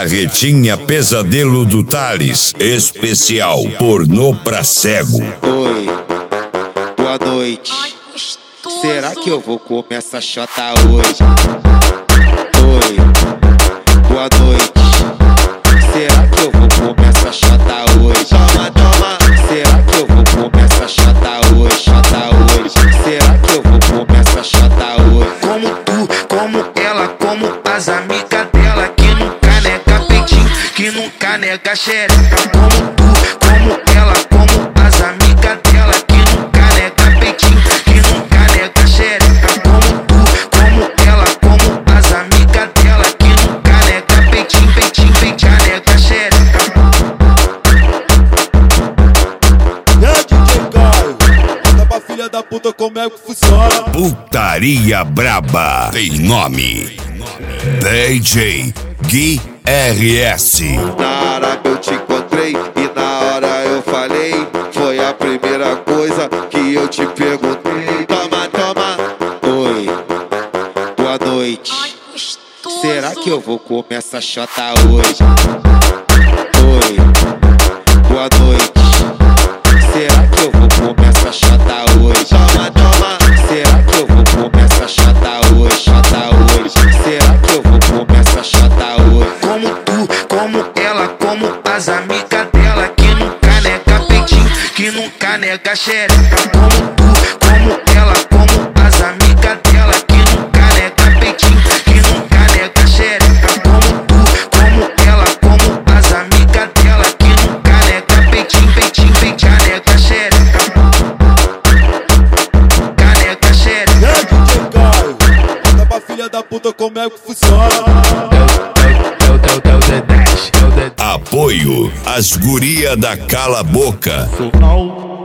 Carretinha Pesadelo do Thales, especial pornô pra cego. Oi, boa noite. Será que eu vou comer essa chota hoje? Oi, boa noite. Será que eu vou comer essa chota hoje? Toma, toma. Será que eu vou comer essa chota hoje? Chota hoje. Será que eu vou comer essa chota hoje? Como tu, como ela, como as amigas dela, que nunca nega peitinho, que nunca nega xereca. Como tu, como ela, como as amigas dela, que nunca nega peitinho, que nunca nega xereca. Como tu, como ela, como as amigas dela, que nunca nega peitinho, peitinho, peitinho, nega xereca. E aí, DJ Caio, conta pra filha da puta como é que funciona. Putaria braba tem nome. DJ Gui RS. Na hora que eu te encontrei e na hora eu falei, foi a primeira coisa que eu te perguntei. Toma, toma. Oi, boa noite. Será que eu vou comer essa chota hoje? Oi, boa noite. Será que eu vou comer essa chota hoje? Toma, toma. Será que eu vou comer essa chota hoje? Chota hoje. Será que eu vou comer essa chota hoje? Como tu, como ela, como as amigas dela, que nunca nega peitinho, que nunca nega xereca. Como tu, como ela, como as amigas dela, que nunca nega peitinho, que nunca nega xereca. Como tu, como ela, como as amigas dela, que nunca nega peitinho, peitinho, peitinho, nega xereca. Nega xereca. E aí, DJ Caio, conta pra filha da puta como é que funciona. Apoio às guria da Cala Boca. Não.